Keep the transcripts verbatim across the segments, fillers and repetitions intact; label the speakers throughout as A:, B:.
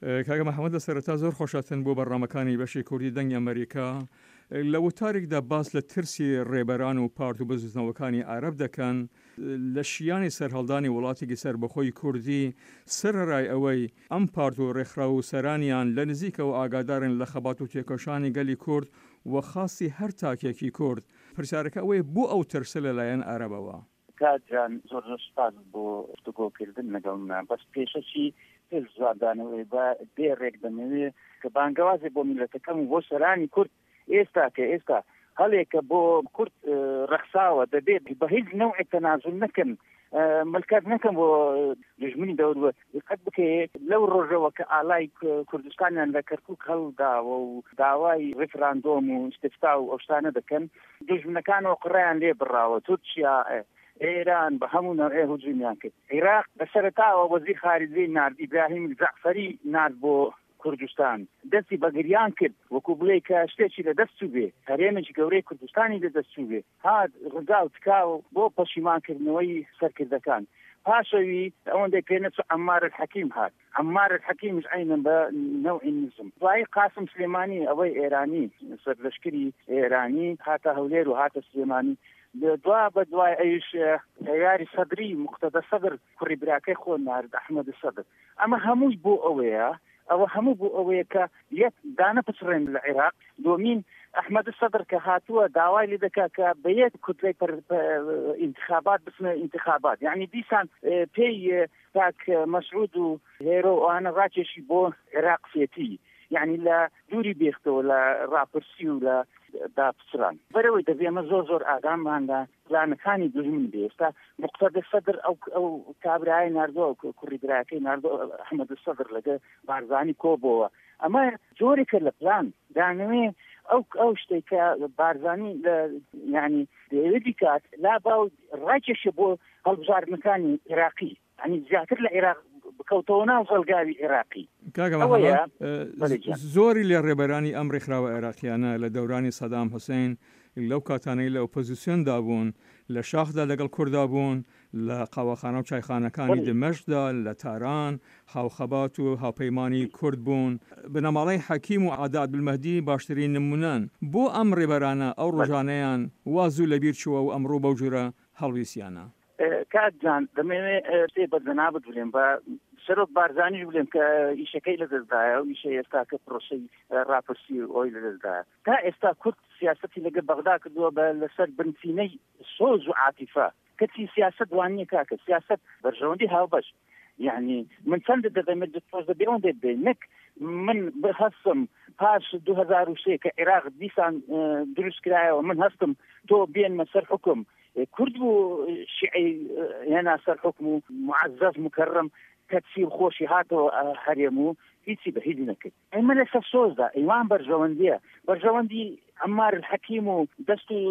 A: کاگە محەممەد لە سەرەتا زۆر خۆشاتن بۆ بەڕامەکانی بەشی کوردی دەنگی ئەمریکا لە وتارێکدا باس لە ترسی ڕێبەران و پارت و بزنەوەکانی عەرەب دەکەن لە شیانی سەرهەڵدانی وڵاتێکی سربەخۆی کوردی سەرڕای ئەوەی ئەم پارت و ڕێکخراو و سەرانیان لە نزیکەوە ئاگادارن لە خەبات و تێکۆشانی گەلی کورد و خاصی هەر تاکێکی کورد. پرسیارەکە ئەوەیە بۆ ئەو ترسە لەلایەن عەرەبەوە؟
B: کاجان زۆر زۆر سپاس بۆ گفتوگۆکردن لەگەڵمان. بەس پێشەچی پێش زوادانەوەی بە بێ ڕێک دەمەوێت کە بانگەوازێک بۆ میلەتەکەم و بۆ سەرانی کورد ئێستا کە ئێستا هەڵێکە بۆ کورد ڕەخساوە دەبێت بە هیچ نەوعی تەنازل نەکەن، ملکات نەکەم بۆ دژمنی دەوروە قەت بکەیت لەو ڕۆژەوە کە ئالای کوردستانیان لە کەرکووک هەڵداوە و داوای ڕێفراندۆم و استفتا و ئەو شتانە دەکەن، دژمنەکانەوە قڕیان لێ بڕاوە. تورکیا، ئێران بە هەموو نەوعێ هجوومیان کرد. عێراق بەسەرەتاوە وەزیر خارجەی نارد ئیبراهیم جەعفەری نارد بۆ کوردستان، دەستی بەگریان کرد وەکو بڵێ کە شتێکی لە دەستوو بێ، هەرێمێکی گەورەی کوردستانی لە دەستوو بێ، هات ڕزا و تکاو بۆ پەشیمانکردنەوەی سەرکردەکان. پاشەوی ئەوەندەی پێنەچ عەمار الحەکیم هات. عەمار الحەکیمش عینەن بە نەوعی نزم. دوای قاسم سلێمانی ئەوەی ئێرانی سەرلەشکری ئێرانی هاتە هەولێر و هاتە سلێمانی. دوا بە دوای ئەویش یاری سەدری مقتەدە سەدر کوڕی براکەی خۆ نارد ئەحمەد سەدر. ئەمە هەمووی بۆ ئەوەیە ئەوە هەموو بۆ ئەوەیە کە یەک دانە پچڕێن لە عێراق. دومین ئەحمەد سەدر کە هاتووە داوای لێ دەکات کە بە یەک کوتلەی ئینتخابات بچنە ئینتخابات، یعنی دیسان پێی کاک مەسعود و هێرۆ ئەوانە ڕاکێشی بۆ عێراق فێتی، یعنی لە دووری بێختەوە لە ڕاپرسی و لە داپچران. بەرەوەی دەبێ ئەمە زۆر زۆر ئاگاماندا پلانەکانی دژمن بێ. ئێستا مقتەدە سەدر ئەو ئەو کابرای ناردۆ کوڕی براکەی ناردۆ ئەحمەد سەدر لەگە بارزانی کۆبەوە. ئەمە جۆرێکە لە پلان دانوێ ئەو ئەو شتێک کە بارزانی یعنی دەیەوێت بیکات لا باو ڕاکێشە بۆ هەڵبژاردنەکانی عێراقی، یعنی زیاتر لە عێراق بکەوتەوە ناو زەڵگاوی عێراقی.
A: زۆری لە ڕێبەرانی ئەم ڕێکخراوە عێراقیانە لە دەورانی سەدام حوسێن لەو کاتانەی لە ئۆپۆزیسیۆندا بوون، لە شاخدا لەگەڵ کووردا بوون، لە قاوەخانە و چایخانەکانی دمەشقدا، لە تاران هاوخەبات و هاوپەیمانی کورد بوون. بنەماڵەی حەکیم و عادات بالمەهدی باشترین نمونەن. بۆ ئەم ڕێبەرانە ئەو ڕۆژانەیان وازوو لەبیر چووە و ئەمڕۆ بەو جورە هەڵویسیانە؟
B: کاتجان دەمەوێت سێ بەرزەنابت بڵێم بە سەرۆک بارزانیش بڵێم کە ئیشەکەی لەدەستدایە و ئیشە ئێستا کە پرۆسەی ڕاپرسی ئەوی لەدەستدایە. تا ئێستا کورد سیاسەتی لەگە بەغدا کردووە بە لەسەر بنچینەی سۆز و عاتیفە. کەچی سیاسەت وانییە کاکە سیاسەت بەرژەوەندی هاوبەش، یعنی من چەندە دەدەمێت دەتۆز دەبێ ئەوەندێ بێ نەک من هەستم پاش دوو هەزار و سێ کە عێراق دیسان دروست کرایەوە من هەستم تۆ بێنمە سەر حکم کورد بوو شیعی هێنا سەر حکم و معزەز مکەڕم کەچی خۆشی هاتەوە هەرێم و هیچی بە هیچ نەکرد. ئەمە لەسەر سۆزدا ئەیوان بەرژەوەندیە، بەرژەوەندی عەمار الحەکیم و دەست و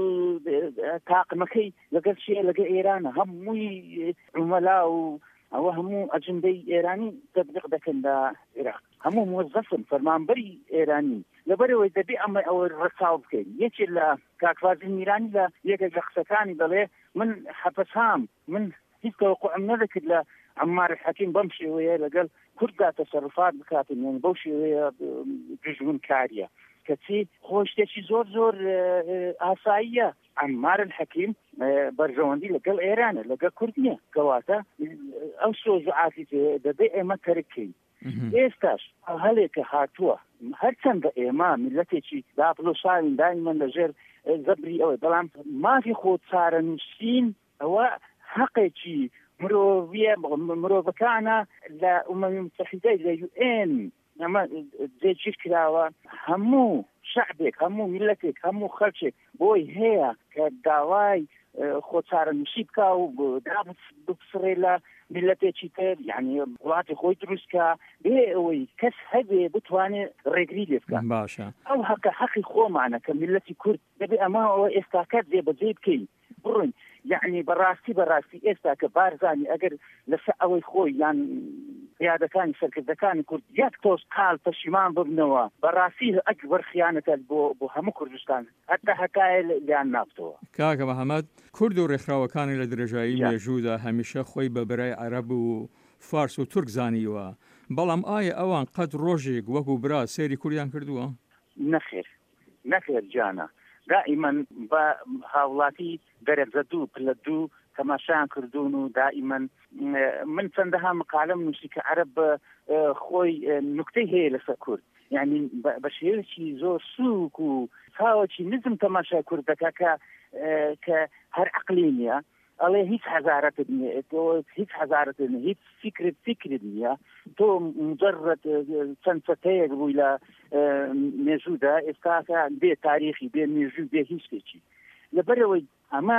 B: تاقمەکەی لەگەڵ شیعە لەگە ئێرانە هەمووی عومەلا و ئەوە هەموو ئەجندەی ئێرانی تەطبیق دەکەن لە عێراق، هەموو موظفن فەرمانبەری ئێرانی. لەبەرەوەی دەبێ ئەمە ئەوە ڕەچاو بکەین. یەکێک لە کاکفازی میرانی لە یەکێک لە قسەکانی دەڵێ من حەپەسام من هیچ تەوەقعم نەدەکرد لە عەمار الحەکیم بەم شێوەیە لەگەڵ کورددا تەسەڕوفات بکاتن، یعنی بەو شێوەیە دژمن کاریە کەچی خۆی شتێکی زۆر زۆر ئاساییە. عەمار الحەکیم بەرژەوەندی لەگەڵ ئێرانە لەگەڵ کورد نییە، کەواتە ئەو سۆز و عاتیفە دەبێ ئێمە تەرککەین. ئێستاش هەلێکە هاتووە هەرچەندە ئێمە میلەتێکی داپڵۆساوین دایمەن لەژێر زەبری ئەوە، بەڵام مافی خۆ چارە نووسین ئەوە حەقێکی مرۆڤیە مرۆڤەکانە لە ئومەمی متحیدەی لە یو ئێن ئەمە جێگیر کراوە. هەموو شعبێک هەموو میلەتێک هەموو خەڵکێک بۆی هەیە کە داوای خۆ چارە نووسی بکا و بپسڕێ لە میلەتێکی تر، یعنی وڵاتی خۆی دروستکە بێ ئەوەی کەس هەبێ بتوانێت ڕێگری لێ بکە.
A: باشە
B: ئەو حەقە حەقی خۆمانە کە میلەتی کورد دەبێ ئەمە ئەوە ئێستاکات جێبەجێ بکەین بڕۆین. یعنی بەڕاستی بەڕاستی ئێستا کە بارزانی ئەگەر لەسەر ئەوەی خۆی یان پیادەکانی سەرکردەکانی کورد یەک تۆز قال پەشیمان ببنەوە بەڕاستی ئەکبەر خیانەتە بۆ بۆ هەموو کوردستان هەتا هەکایە لیان نابتەوە.
A: کاکە محەممەد، کورد و ڕێکخراوەکانی لە درێژایی مێژوودا هەمیشە خۆی بە بەرای عەرەب و فارس و تورک زانیوە، بەڵام ئایا ئەوان قەت ڕۆژێک وەکو برا سێری کوردیان کردووە؟
B: نەخێر نەخێر جانە دائما بە هاوڵاتی دەرەجە دوو پلە دوو تەماشایان کردوون و دائما من چەندەها مقالەم نووسی کە عەرەب خۆی نوکتەی هەیە لەسەر کورد یعنی بە شێوەیەکی زۆر سووک و چاوەکی نزم تەماشای کورد دەکا کە کە هەر عەقلی نییە ئەڵێ هیچ حەزارەتت نییە تۆ هیچ حەزارەتت نییە هیچ فیکرت فیکرت نییە تۆ مجرد چەند چەتەیەک بووی لە مێژوودا ئێستا بێ تاریخی بێ مێژوو بێ هیچ شتێکی لەبەرەوەی ئەمە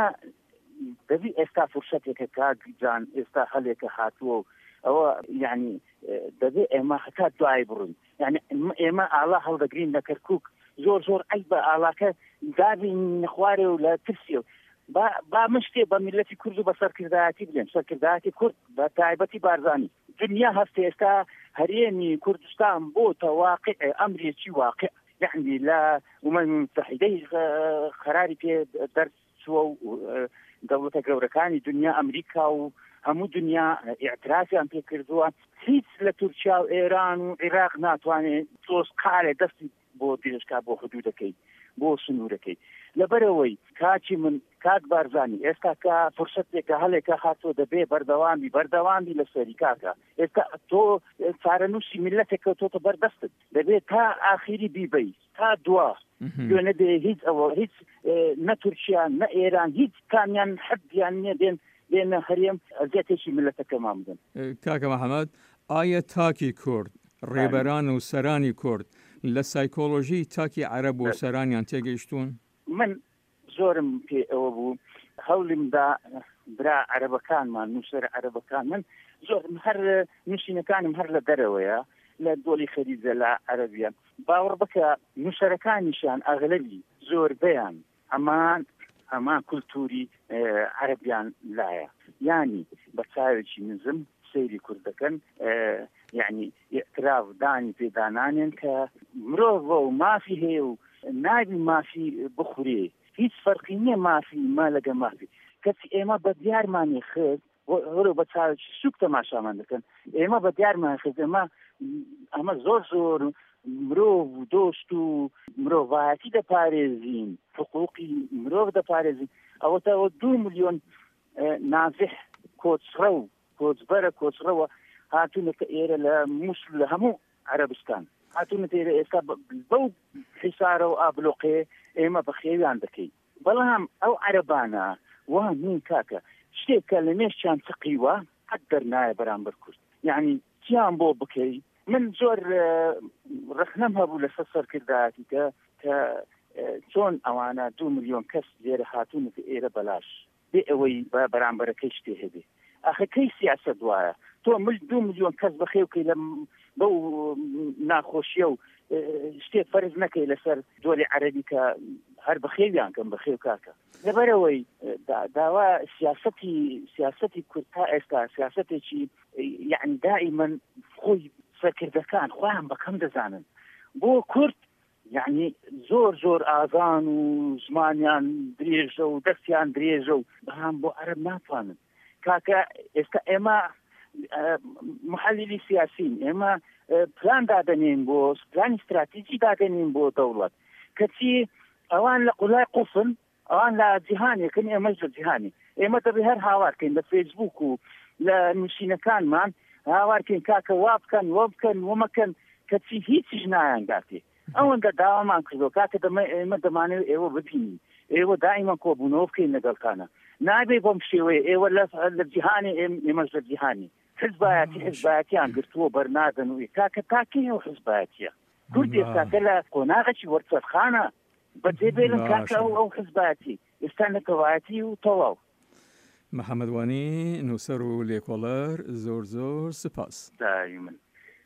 B: دەبی ئێستا فرسەتێکە کاگجان ئێستا هەلێکە هاتووە ئەوە یعنی دەبێ ئێمە هەتا دوای بڕون یعنی ئێمە ئاڵا هەڵدەگرین لە کەرکووک زۆر زۆر ئەی بە ئاڵاکە دابی نەخوارێ و لە ترسیە با مشتێ بە میلەتی کورد و بە سەرکردایەتی بڵێن سەرکردایەتی کورد بە تایبەتی بارزانی دنیا هەست ئێستا هەرێمی کوردستان بۆتە واقع ئەمرێکی واقع یعنی لە ئومەم متحیدەی قەراری پێ دەرچووە و دەوڵەتە گەورەکانی دنیا ئەمریکا و هەموو دنیا ئیعترافیان پێ کردووە هیچ لە تورکیا و ئێران و عێراق ناتوانێت تۆز قالێ دەستی بۆ درێژکا بۆ حدودەکەی بۆ سنوورەکەی لەبەرەوەی کاچی من کاک بارزانی ئێستا کە فرسەتێکە هەلێکە هاتۆ دەبێ بەردەوامی بەردەوامی لە سەری کاکە ئێستا تۆ چارەنووسی میلەتێکە تۆتە بەردەستت دەبێت تا ئاخیری بیبەی تا دوا دوێنە دێ هیچ ئەوە هیچ نە تورکیا نە ئێران هیچ کامیان حەبیان نییە دێن بێنە هەرێم ئەزیەتێکی میلەتەکەمان بدەن.
A: کاکە محەممەد ئایا تاکی کورد ڕێبەران و سەرانی کورد لە سایکۆلۆژی تاکی عەرەب و سەرانیان تێگەیشتوون؟
B: من زۆرم پێ ئەوە بوو هەوڵمدا برا عەرەبەکانمان نووسەر عەرەبەکان من زۆرم هەر نووسینەکانم هەر لە دەرەوەیە لە دۆڵی خەریجە لە عەرەبیە باوەڕ بکە نووسەرەکانیشان ئەغلەبی زۆربەیان ئەمان ئەمان کولتوری عەرەبیان لایە یعنی بە چاوێکی نزم سەیری کوردەکەن یعنی ئێعتراف دانی پێدانانێن کە مرۆڤ و مافی هەیە و نابی مافی بخورێ هیچ فەرقی نییە مافی ما لەگە مافی کەسی ئێمە بە دیارمانی خرد وەرە بە چاوێکی سووک تەماشامان دەکەن ئێمە بە دیارمان خرد ئێمە ئەمە زۆر زۆر مرۆڤ و دۆست و مرۆڤایەتی دەپارێزین حقوقی مرۆڤ دەپارێزین ئەوەتەوە دوو ملیۆن نازح کۆچڕە و کۆچبەرە کۆچڕەوە هاتوونەکە ئێرە لە مووسڵ لە هەموو عەرەبستان هاتوونەتە ئێرە ئێستا بەو حیسارە و ئابلۆقێ ئێمە بە خێویان دەکەین بەڵام ئەو عەرەبانە وان نین کاکە شتێکە لە مێشتیان چقیوە حەد دەرنایە بەرامبەر کورد یعنی چیان بۆ بکەی من زۆر ڕخنەم هەبوو لەسەر سەرکردایەتی کە کە چۆن ئەوانە دوو ملیۆن کەس لێرە هاتوونەتە ئێرە بەلاش بێ ئەوەی بە بەرامبەرەکەی شتێ هەبێ ئەخە کەی سیاسەت وایە تۆ مل دوو ملیۆن کەس بەخێوکەی لە بەو ناخۆشیە و شتێک فەرز نەکەی لەسەر دۆڵی عەرەبی کە هەر بەخێویان کەم بەخێو کاکە لەبەرەوەی داوا سیاسەتی سیاسەتی کورد تا ئێستا سیاسەتێکی یعنی دائیمەن خۆی سەرکردەکان خۆیان بەکەم دەزانن بۆ کورد یعنی زۆر زۆر ئازان و زمانیان درێژە و دەستیان درێژە و بەهام بۆ عەرەب ناتوانن کاکە ئێستا ئێمە محللی سیاسین ئێمە پلان دادەنین بۆ پلانی استراتیجی دادەنین بۆ دەوڵەت کەچی ئەوان لە قوڵای قوفن ئەوان لە جیهانێکن ئێمەش لە جیهانی ئێمە دەبێ هەر هاوارکەین لە فێسبوک و لە نووسینەکانمان هاوارکەین کاکە وا بکەن وە بکەن ومەکەن کەچی هیچیش نایانگاتێ ئەوەندە داوامان کردو کاکە ئێمە دەمانەوێت ئێوە ببینین ئێوە دائیمەن کۆبوونەوە بکەین لەگەڵکانە نابێ بۆم شێوەیە ئێوە لە جیهانی ئێمەش لە جیهانی حزبایەتی حزبایەتیان گرتووە بەرنادەن و کاکە تاکەی ئەو حزبایەتیە کوردی ئێستاکە لە قۆناغێکی وەرچەرخانە بەجێ بێنن کاکە ئەو ئەو حزبایەتی ئێستا نەتەوایەتی و تەواو.
A: محەممەد وانی نووسەر و لێکۆڵەر زۆر زۆر سپاس.
B: دایمەن.